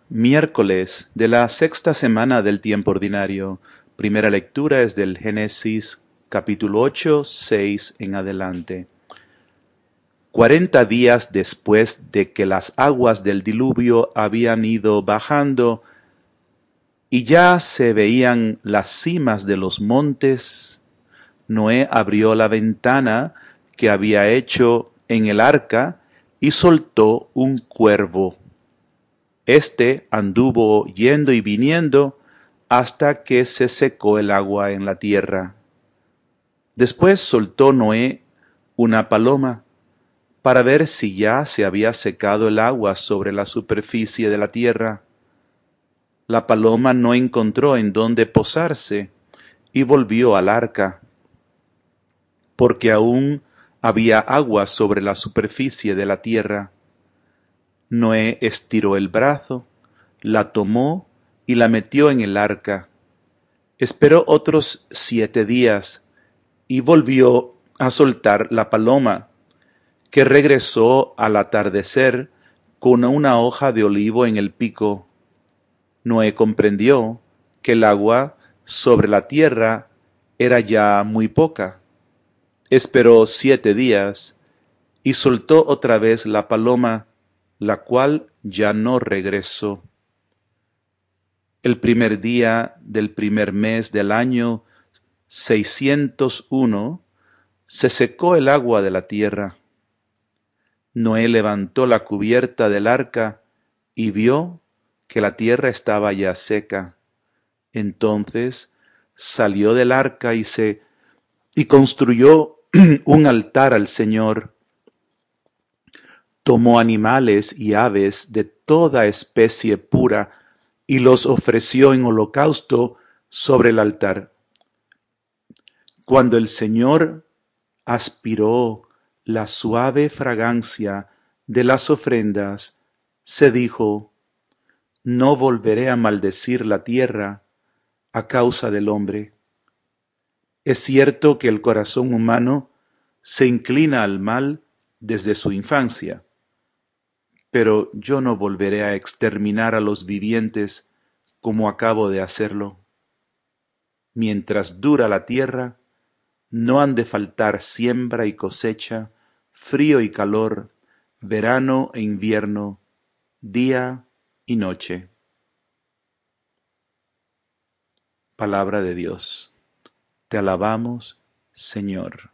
Miércoles de la sexta semana del tiempo ordinario. Primera lectura es del Génesis capítulo 8, 6 en adelante. 40 días después de que las aguas del diluvio habían ido bajando y ya se veían las cimas de los montes, Noé abrió la ventana que había hecho en el arca y soltó un cuervo. Este anduvo yendo y viniendo hasta que se secó el agua en la tierra. Después soltó Noé una paloma para ver si ya se había secado el agua sobre la superficie de la tierra. La paloma no encontró en dónde posarse y volvió al arca, porque aún había agua sobre la superficie de la tierra. Noé estiró el brazo, la tomó y la metió en el arca. Esperó otros 7 días y volvió a soltar la paloma, que regresó al atardecer con una hoja de olivo en el pico. Noé comprendió que el agua sobre la tierra era ya muy poca. Esperó 7 días y soltó otra vez la paloma, la cual ya no regresó. El primer día del primer mes del año 601 se secó el agua de la tierra. Noé levantó la cubierta del arca y vio que la tierra estaba ya seca. Entonces salió del arca y construyó un altar al Señor. Tomó animales y aves de toda especie pura y los ofreció en holocausto sobre el altar. Cuando el Señor aspiró la suave fragancia de las ofrendas, se dijo: no volveré a maldecir la tierra a causa del hombre. Es cierto que el corazón humano se inclina al mal desde su infancia, pero yo no volveré a exterminar a los vivientes como acabo de hacerlo. Mientras dura la tierra, no han de faltar siembra y cosecha, frío y calor, verano e invierno, día y noche. Palabra de Dios. Te alabamos, Señor.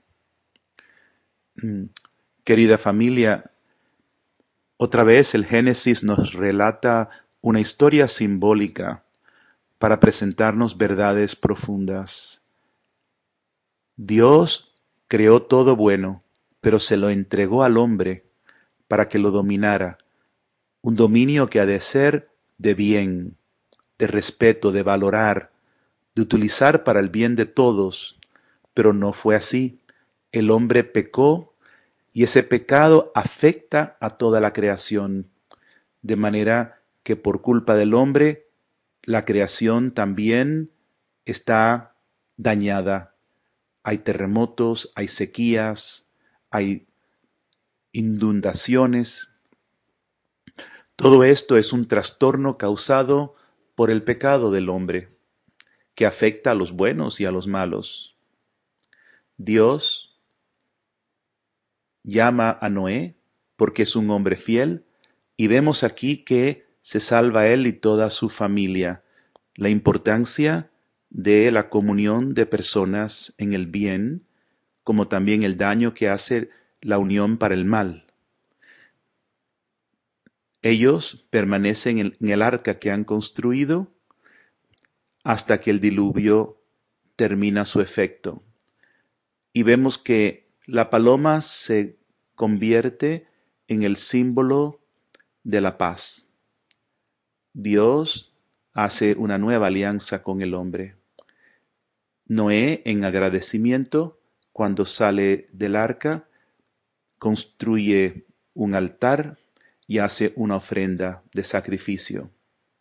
Querida familia, otra vez el Génesis nos relata una historia simbólica para presentarnos verdades profundas. Dios creó todo bueno, pero se lo entregó al hombre para que lo dominara, un dominio que ha de ser de bien, de respeto, de valorar, de utilizar para el bien de todos, pero no fue así. El hombre pecó y ese pecado afecta a toda la creación, de manera que por culpa del hombre, la creación también está dañada. Hay terremotos, hay sequías, hay inundaciones. Todo esto es un trastorno causado por el pecado del hombre, que afecta a los buenos y a los malos. Dios llama a Noé porque es un hombre fiel y vemos aquí que se salva él y toda su familia. La importancia de la comunión de personas en el bien, como también el daño que hace la unión para el mal. Ellos permanecen en el arca que han construido hasta que el diluvio termina su efecto. Y vemos que la paloma se convierte en el símbolo de la paz. Dios hace una nueva alianza con el hombre. Noé, en agradecimiento, cuando sale del arca, construye un altar y hace una ofrenda de sacrificio.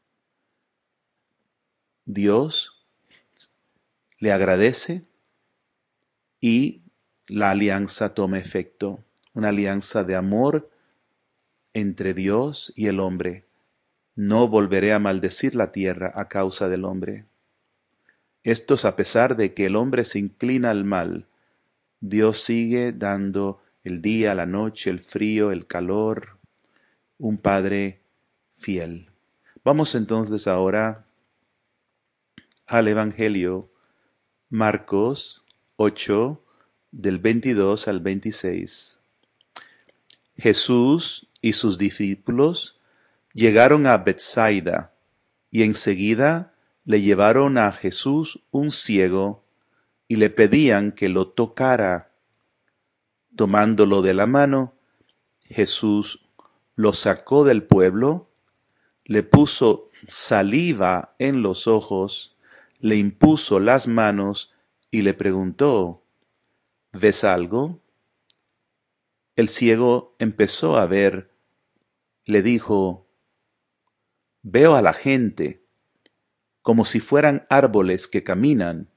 Dios le agradece y la alianza toma efecto, una alianza de amor entre Dios y el hombre. No volveré a maldecir la tierra a causa del hombre. Esto es a pesar de que el hombre se inclina al mal. Dios sigue dando el día, la noche, el frío, el calor. Un Padre fiel. Vamos entonces ahora al Evangelio Marcos 8, del 22 al 26. Jesús y sus discípulos llegaron a Bethsaida y enseguida le llevaron a Jesús un ciego y le pedían que lo tocara. Tomándolo de la mano, Jesús lo sacó del pueblo, le puso saliva en los ojos, le impuso las manos y le preguntó, ¿ves algo? El ciego empezó a ver, le dijo, veo a la gente, como si fueran árboles que caminan.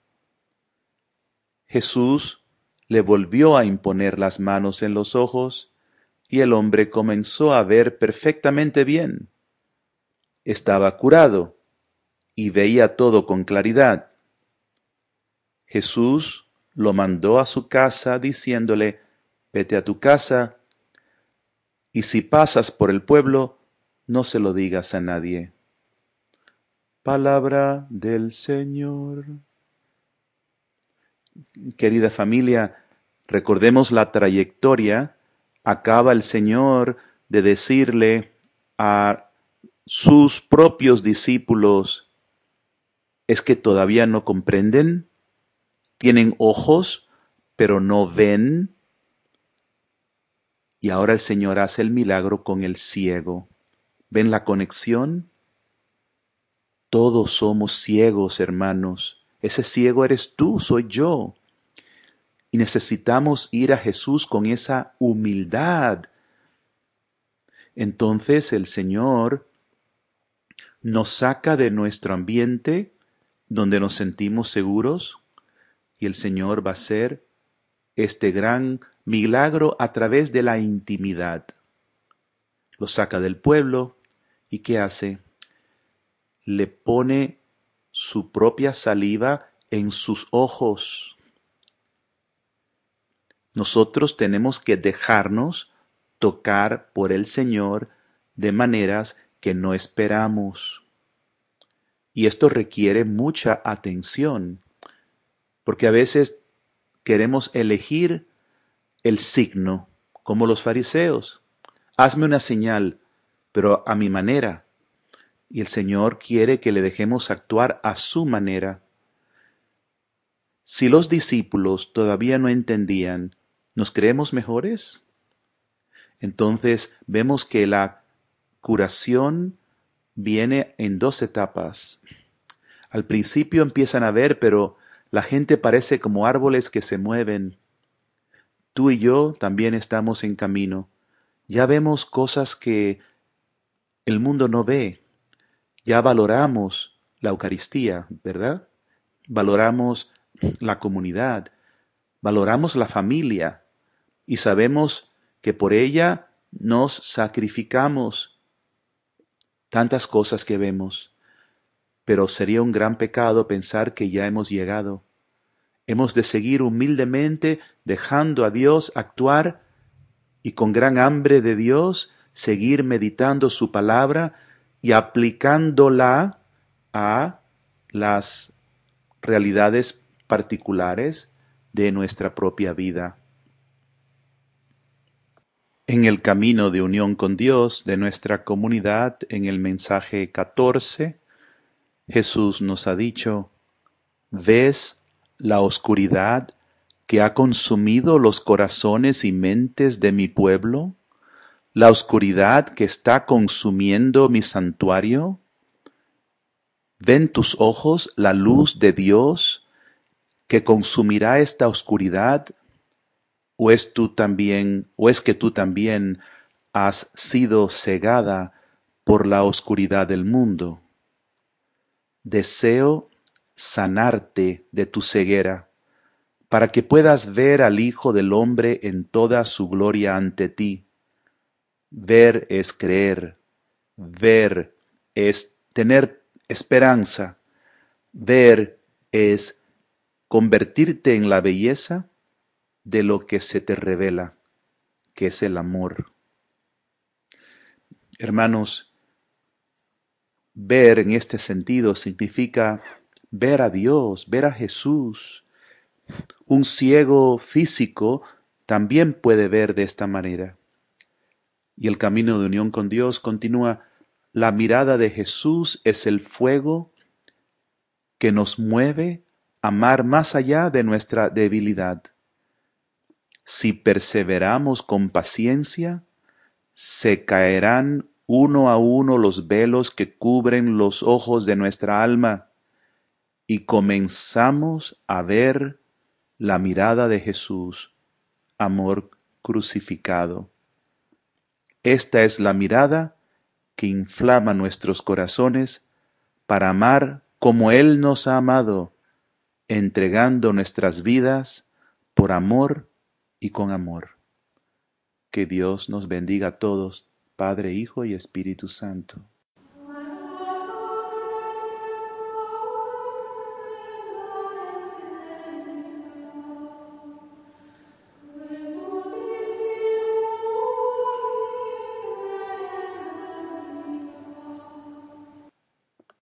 Jesús le volvió a imponer las manos en los ojos, y el hombre comenzó a ver perfectamente bien. Estaba curado, y veía todo con claridad. Jesús lo mandó a su casa diciéndole, vete a tu casa, y si pasas por el pueblo, no se lo digas a nadie. Palabra del Señor. Querida familia, recordemos la trayectoria. Acaba el Señor de decirle a sus propios discípulos, ¿es que todavía no comprenden? ¿Tienen ojos, pero no ven? Y ahora el Señor hace el milagro con el ciego. ¿Ven la conexión? Todos somos ciegos, hermanos. Ese ciego eres tú, soy yo. Y necesitamos ir a Jesús con esa humildad. Entonces el Señor nos saca de nuestro ambiente donde nos sentimos seguros y el Señor va a hacer este gran milagro a través de la intimidad. Lo saca del pueblo y ¿qué hace? Le pone su propia saliva en sus ojos. Nosotros tenemos que dejarnos tocar por el Señor de maneras que no esperamos. Y esto requiere mucha atención, porque a veces queremos elegir el signo, como los fariseos. Hazme una señal, pero a mi manera. Y el Señor quiere que le dejemos actuar a su manera. Si los discípulos todavía no entendían, ¿nos creemos mejores? Entonces vemos que la curación viene en dos etapas. Al principio empiezan a ver, pero la gente parece como árboles que se mueven. Tú y yo también estamos en camino. Ya vemos cosas que el mundo no ve. Ya valoramos la Eucaristía, ¿verdad? Valoramos la comunidad, valoramos la familia y sabemos que por ella nos sacrificamos. Tantas cosas que vemos, pero sería un gran pecado pensar que ya hemos llegado. Hemos de seguir humildemente dejando a Dios actuar y con gran hambre de Dios seguir meditando su palabra y aplicándola a las realidades particulares de nuestra propia vida. En el camino de unión con Dios de nuestra comunidad, en el mensaje 14, Jesús nos ha dicho, ¿ves la oscuridad que ha consumido los corazones y mentes de mi pueblo? ¿La oscuridad que está consumiendo mi santuario? ¿Ven tus ojos la luz de Dios que consumirá esta oscuridad? ¿O es que tú también has sido cegada por la oscuridad del mundo? Deseo sanarte de tu ceguera, para que puedas ver al Hijo del Hombre en toda su gloria ante ti. Ver es creer, ver es tener esperanza. Ver es convertirte en la belleza de lo que se te revela, que es el amor. Hermanos, ver en este sentido significa ver a Dios, ver a Jesús. Un ciego físico también puede ver de esta manera. Y el camino de unión con Dios continúa. La mirada de Jesús es el fuego que nos mueve a amar más allá de nuestra debilidad. Si perseveramos con paciencia, se caerán uno a uno los velos que cubren los ojos de nuestra alma y comenzamos a ver la mirada de Jesús, amor crucificado. Esta es la mirada que inflama nuestros corazones para amar como Él nos ha amado, entregando nuestras vidas por amor y con amor. Que Dios nos bendiga a todos, Padre, Hijo y Espíritu Santo.